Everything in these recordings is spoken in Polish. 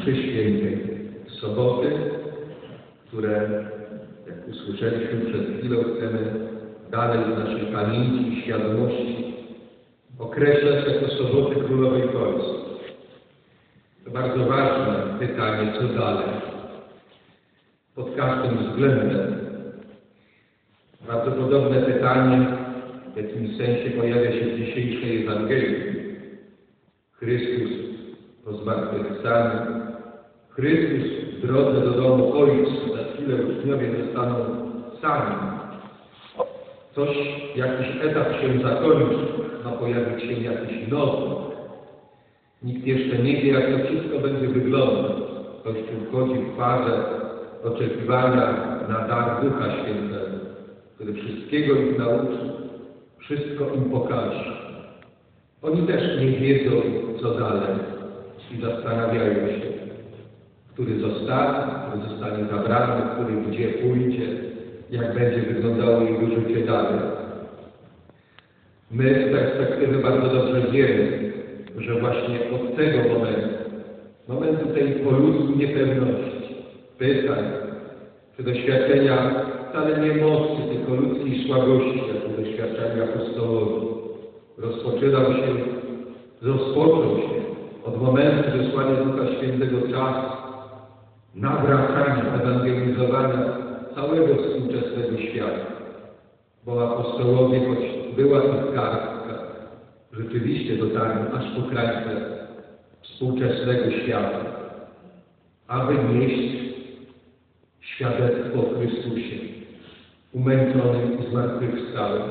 mszy świętej soboty, które, jak usłyszeliśmy przed chwilą, chcemy dalej w naszej pamięci i świadomości określać jako soboty Królowej Polski. To bardzo ważne pytanie, co dalej? Pod każdym względem. Bardzo podobne pytanie w jakimś sensie pojawia się w dzisiejszej Ewangelii. Chrystus po zmartwychwstaniu, Chrystus w drodze do domu Ojca, za chwilę uczniowie zostaną sami. Jakiś etap się zakończy, ma pojawić się jakiś nowy. Nikt jeszcze nie wie, jak to wszystko będzie wyglądać. Kościół wchodzi w fazę oczekiwania na dar Ducha Świętego, który wszystkiego ich nauczy, wszystko im pokaże. Oni też nie wiedzą, co dalej i zastanawiają się, który zostanie zabrany, który gdzie pójdzie, jak będzie wyglądało jego życie dalej. My z perspektywy bardzo dobrze wiemy, że właśnie od tego momentu tej po ludzku niepewności, pytań, czy doświadczenia wcale nie mocy, tylko ludzkiej słabości, jak doświadczali apostołowie, rozpoczął się od momentu zesłania Ducha Świętego czas nawracania, ewangelizowania całego współczesnego świata. Bo apostołowie, choć była ich kartka, rzeczywiście dotarli aż po krańce współczesnego świata, aby nieść świadectwo o Chrystusie, umęczonym i zmartwychwstałym.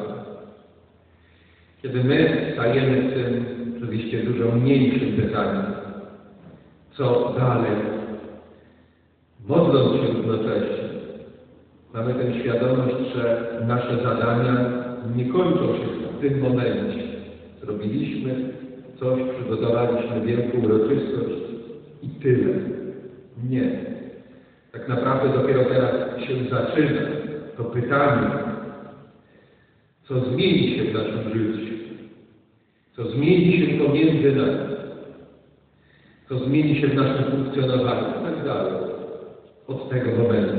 Kiedy my stajemy w tym oczywiście dużo mniejszym pytaniem, co dalej, modląc się równocześnie, mamy tę świadomość, że nasze zadania nie kończą się w tym momencie. Zrobiliśmy coś, przygotowaliśmy wielką uroczystość i tyle. Nie. Tak naprawdę dopiero teraz się zaczyna to pytanie, co zmieni się w naszym życiu, co zmieni się pomiędzy nami, co zmieni się w naszym funkcjonowaniu i tak dalej. Od tego momentu.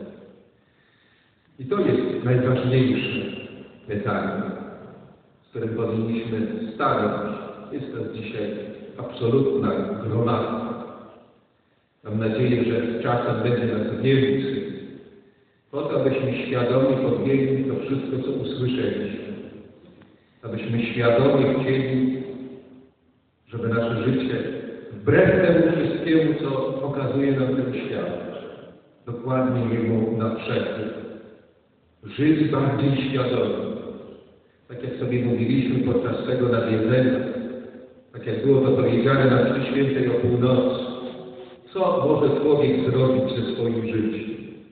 I to jest najważniejsze pytanie, z którym powinniśmy stanąć. Jest to dzisiaj absolutna gromadka. Mam nadzieję, że z czasem będzie nas więcej, po to, abyśmy świadomie podjęli to wszystko, co usłyszeliśmy. Abyśmy świadomie chcieli, żeby nasze życie, wbrew temu wszystkiemu, co pokazuje nam ten świat, dokładnie jemu na przekór, żyć bardziej świadomie. Tak jak sobie mówiliśmy podczas tego nawiedzenia, tak jak było to powiedziane na mszy świętej o północy, co może człowiek zrobić ze swoim życiem?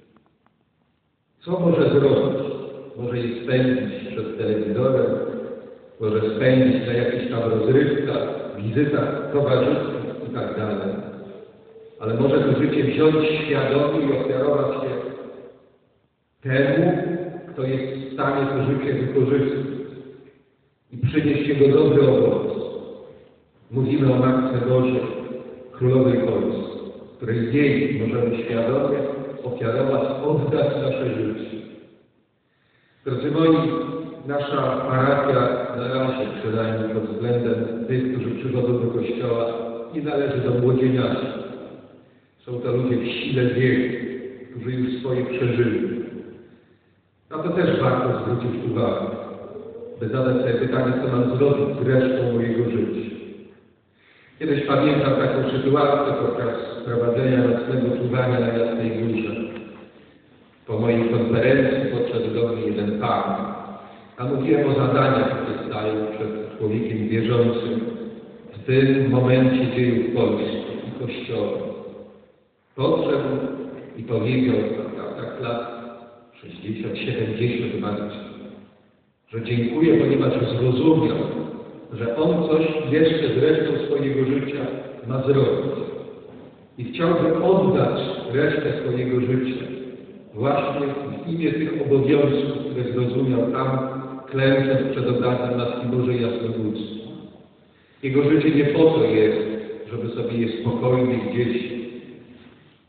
Co może zrobić? Może je spędzić przed telewizorem, może spędzić na jakichś tam rozrywkach, wizytach towarzyskich i tak dalej. Ale może to życie wziąć świadomie i ofiarować się temu, kto jest w stanie to życie wykorzystać i przynieść jego dobry owoc. Mówimy o Matce Bożej, Królowej Polski, której jej możemy świadomie ofiarować, oddać nasze życie. Drodzy moi, nasza parafia na razie przynajmniej pod względem tych, którzy przychodzą do Kościoła, nie należy do młodzieniarzy. Są to ludzie w sile wieku, którzy już swoje przeżyli. Na to też warto zwrócić uwagę, by zadać sobie pytanie, co mam zrobić z resztą mojego życia. Kiedyś pamiętam taką sytuację podczas prowadzenia nocnego czuwania na Jasnej Górze. Po mojej konferencji podszedł do mnie jeden pan, a mówiłem o zadaniach, które stają przed człowiekiem wierzącym w tym momencie dziejów Polski i Kościoła. Podszedł i powiedział, tak lat 60, 70 bardziej, że dziękuję, ponieważ zrozumiał, że on coś jeszcze z resztą swojego życia ma zrobić. I chciałby oddać resztę swojego życia właśnie w imię tych obowiązków, które zrozumiał tam, klęcząc przed obrazem Matki Bożej Jasnogórskiej. Jego życie nie po to jest, żeby sobie je spokojnie gdzieś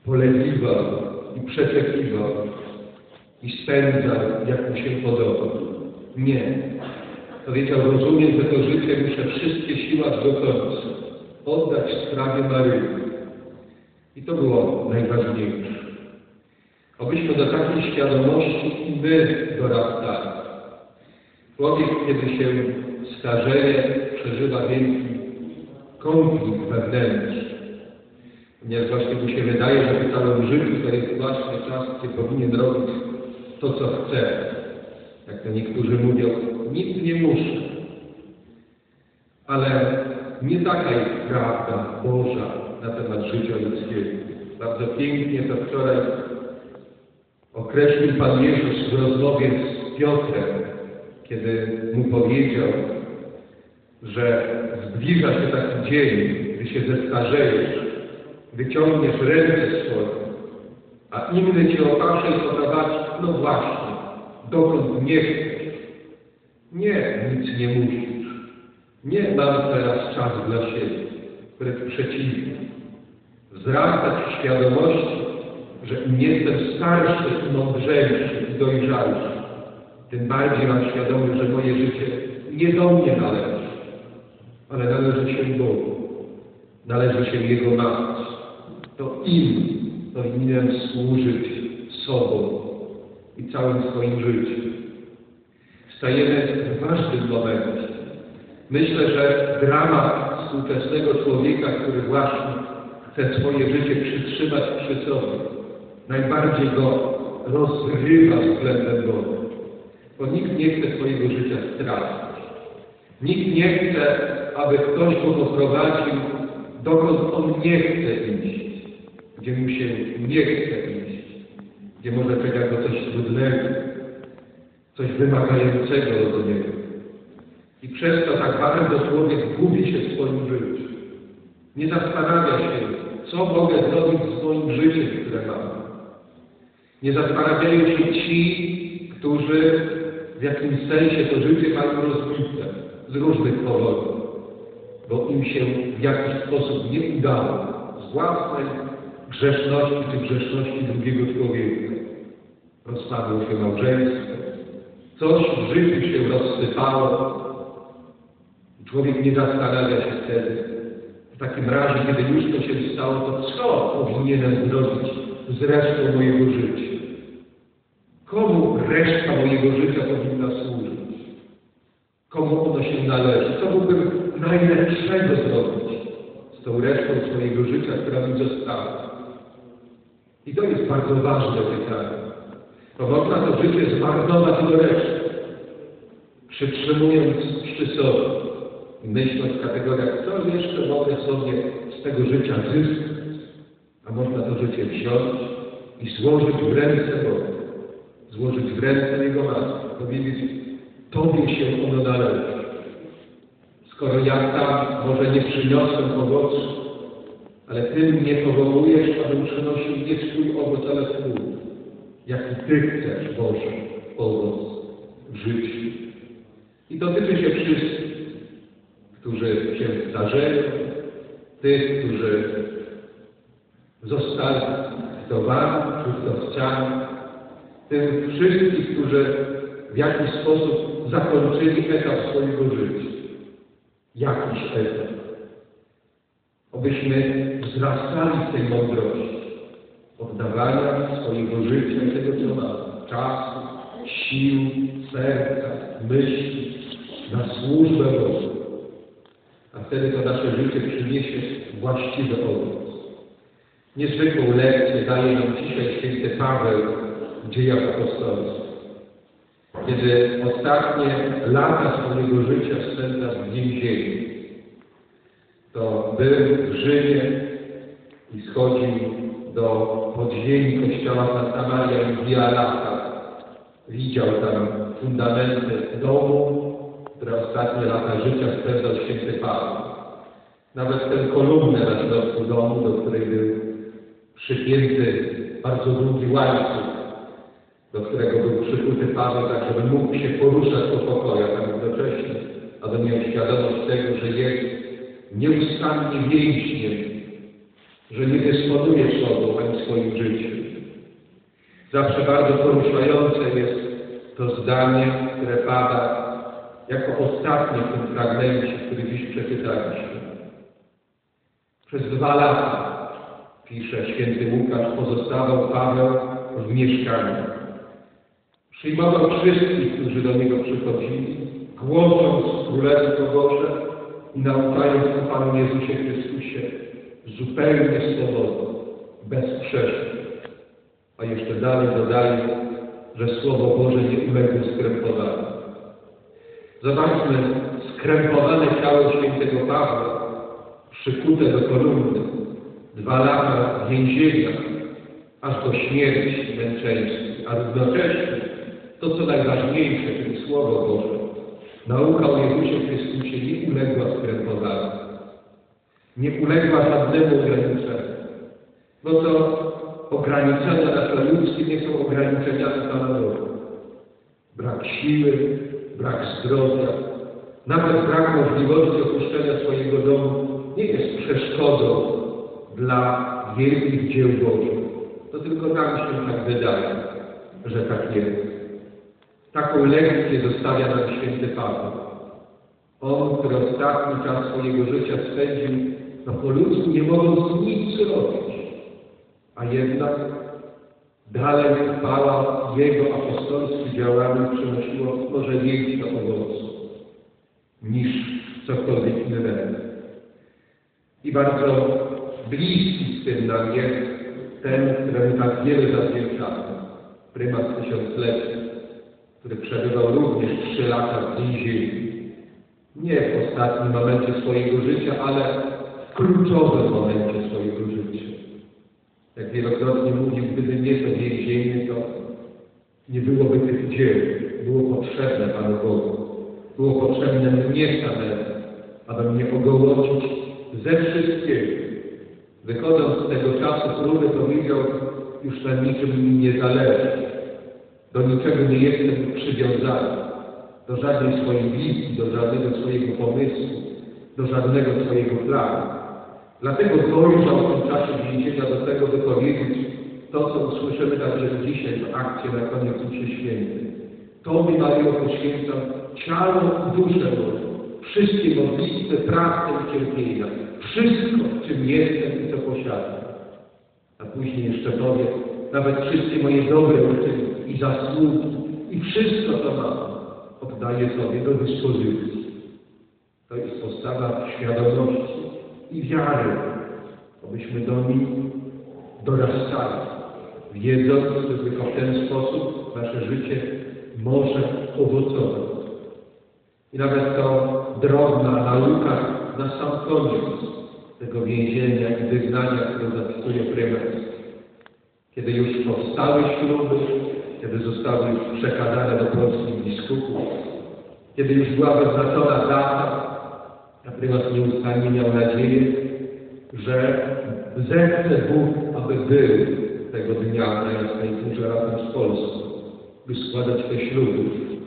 polegiwał i przeczekiwał i spędzał, jak mu się podoba. Nie. Powiedział, rozumiem, że to życie muszę wszystkie siłać do końca. Oddać sprawie Maryi. I to było najważniejsze. Obyśmy do takiej świadomości i my dorastali. Człowiek, kiedy się starzeje, przeżywa wielki konflikt wewnętrzny. Ponieważ właśnie mu się wydaje, że w całym życiu to jest właśnie czas, gdzie powinien robić to, co chce. Jak to niektórzy mówią, nic nie muszę. Ale nie taka jest prawda Boża na temat życia ludzkiego. Bardzo pięknie to wczoraj określił Pan Jezus w rozmowie z Piotrem, kiedy mu powiedział, że zbliża się taki dzień, gdy się zestarzejesz, wyciągniesz ręce swoje, a inny cię opasze i poprowadzi, no właśnie, dokąd nie chcesz. Nie, nic nie musisz. Nie mam teraz czas dla siebie, wręcz przeciwnie. Wzrastać w świadomości, że im jestem starszy i mądrzejszy i dojrzalszy, tym bardziej mam świadomość, że moje życie nie do mnie należy, ale należy się Bogu, należy się Jego matce. To im powinienem służyć sobą i całym swoim życiem. Stajemy w ważnym momencie. Myślę, że dramat współczesnego człowieka, który właśnie chce swoje życie przytrzymać przy sobie, najbardziej go rozrywa względem Boga. Bo nikt nie chce swojego życia stracić. Nikt nie chce, aby ktoś go poprowadził, dokąd on nie chce iść, gdzie mu się nie chce iść, gdzie może czeka go coś trudnego, coś wymagającego od niego. I przez to tak bardzo człowiek gubi się w swoim życiu. Nie zastanawia się, co mogę zrobić z moim życiem, które mam. Nie zastanawiają się ci, którzy w jakimś sensie to życie mają rozbite z różnych powodów, bo im się w jakiś sposób nie udało z własnej grzeszności czy grzeszności drugiego człowieka. Rozpadło się małżeństwo, coś w życiu się rozsypało. Człowiek nie zastanawia się wtedy. W takim razie, kiedy już to się stało, to co powinienem zrobić z resztą mojego życia? Komu reszta mojego życia powinna służyć? Komu ono się należy? Co mógłbym najlepszego zrobić z tą resztą swojego życia, która mi została? I to jest bardzo ważne pytanie. Bo można to życie zmarnować do reszty, przytrzymując przy sobie i myśląc w kategoriach, co jeszcze mogę sobie z tego życia zyskać. A można to życie wziąć i złożyć w ręce Boga, złożyć w ręce Jego matki, powiedzieć, Tobie się ono należy. Skoro ja tam może nie przyniosłem owocu, ale Ty mnie powołujesz, abym przynosił nie swój owoc, ale swój. Jaki Ty chcesz, Boże, owoc w życiu. I dotyczy się wszystkich, którzy się starzeją, tych, którzy zostali wdowami czy wdowcami, tych wszystkich, którzy w jakiś sposób zakończyli etap swojego życia. Jakiś etap. Obyśmy wzrastali w tej mądrości, oddawania swojego życia i tego, co mamy, czasu, sił, serca, myśli, na służbę Bożą. A wtedy to nasze życie przyniesie właściwy owoc. Niezwykłą lekcję daje nam dzisiaj święty Paweł w Dziejach Apostolskich. Kiedy ostatnie lata swojego życia spędza w więzieniu, to był w Rzymie i schodził do podziemi kościoła Santa Maria in Via Lata. Widział tam fundamenty domu, które ostatnie lata życia spędzał święty Paweł. Nawet tę kolumnę na środku domu, do której był przypięty bardzo długi łańcuch, do którego był przykuty Paweł, tak żeby mógł się poruszać po pokoju, tam jednocześnie, aby miał świadomość tego, że jest nieustannie więźniem że nie dysponuje sobą ani swoim życiem. Zawsze bardzo poruszające jest to zdanie, które pada jako ostatnie w tym fragmencie, który dziś przeczytaliśmy. Przez 2 lata, pisze święty Łukasz, pozostawał Paweł w mieszkaniu. Przyjmował wszystkich, którzy do niego przychodzili, głosząc Królestwo Boże i nauczając o Panu Jezusie Chrystusie zupełnie swobodnie, bez przeszkód. A jeszcze dalej dodaje, że Słowo Boże nie uległo skrępowaniu. Zobaczmy, skrępowane ciało świętego Pawła, przykute do kolumny, 2 lata więzienia, aż do śmierci męczeńskiej, a równocześnie to, co najważniejsze, czyli Słowo Boże, nauka o Jezusie Chrystusie nie uległa skrępowaniu, nie uległa żadnemu ograniczeniu. No to ograniczenia nasze ludzkie nie są ograniczeniami Pana Boga. Brak siły, brak zdrowia, nawet brak możliwości opuszczenia swojego domu nie jest przeszkodą dla wielkich dzieł Bożych. To tylko nam się tak wydaje, że tak jest. Taką lekcję zostawia nam święty Paweł. On, który ostatni czas swojego życia spędził po ludzku, nie mogąc nic zrobić, a jednak dalej chwała Jego apostolskim działaniu przynosiło może większe owoce niż cokolwiek innego. I bardzo bliski z tym nam jest ten, któremu tak wiele zawdzięczamy, prymas tysiąclecia, który przebywał również 3 lata w więzieniu. Nie w ostatnim momencie swojego życia, ale w kluczowym momencie swojego życia. Jak wielokrotnie mówił, gdyby nie to więzienie, to nie byłoby tych dzieł. Było potrzebne Panu Bogu. Było potrzebne mnie samemu, aby mnie ogołocić ze wszystkiego. Wychodząc z tego czasu próby, powiedział, już na niczym mi nie zależy. Do niczego nie jestem przywiązany. Do żadnej swojej wizji, do żadnego swojego pomysłu, do żadnego swojego planu. Dlatego dojrzał w tym czasie więzienia do tego, by powiedzieć to, co usłyszymy także dzisiaj w akcie na koniec mszy świętej. Tobie, Maryjo, poświęcam ciało i duszę moją, wszystkie modlitwy, pracę i cierpienia, wszystko, czym jestem i co posiadam. A później jeszcze powie, nawet wszystkie moje dobre uczynki i zasługi i wszystko, co mam, oddaję Tobie do dyspozycji. To jest postawa świadomości i wiary, abyśmy do nich dorastali, wiedząc, że tylko w ten sposób nasze życie może owocować. I nawet to drobna nauka na sam koniec tego więzienia i wygnania, które zapisuje prymas. Kiedy już powstały śluby, kiedy zostały już przekazane do polskich biskupów, kiedy już była wyznaczona data, a prymas nieustannie miał nadzieję, że zechce Bóg, aby był tego dnia na Jasnej Górze razem z Polską, by składać te śluby.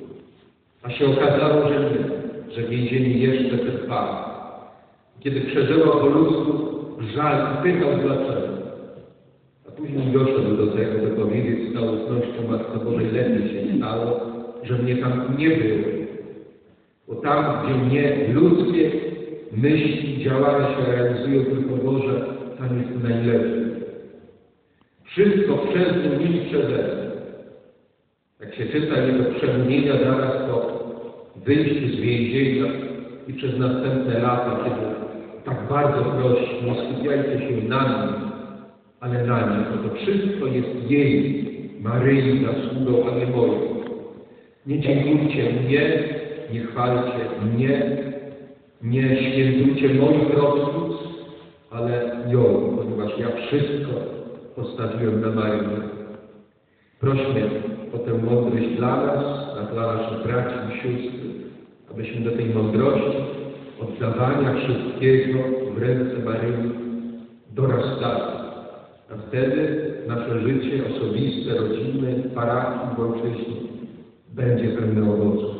A się okazało, że nie, że więzienie jeszcze trwa. Kiedy przeżywał po ludzku żal i pytał dlaczego. A później doszedł do tego, by powiedzieć z całą ufnością Matce Bożej, lepiej się stało, że mnie tam nie było. Bo tam, gdzie mnie ludzkie myśli i działania się realizują tylko Boże, tam jest najlepiej. Wszystko przez nią i przeze mnie. Jak się czyta jego przemówienia zaraz po wyjściu z więzienia i przez następne lata, kiedy tak bardzo prosi, nie skupiajcie się na nim, ale na nim, bo to wszystko jest jej, Maryi, zasługą, a nie moją. Nie dziękujcie mnie, nie chwalcie mnie, nie świętujcie moich rodców, ale ją, ponieważ ja wszystko postawiłem na Maryję. Prośmy o tę mądrość dla nas, a dla naszych braci i sióstr, abyśmy do tej mądrości, oddawania wszystkiego w ręce Maryi dorastali. A wtedy nasze życie osobiste, rodzinne, parafii, w ojczyźnie będzie pełne owoców.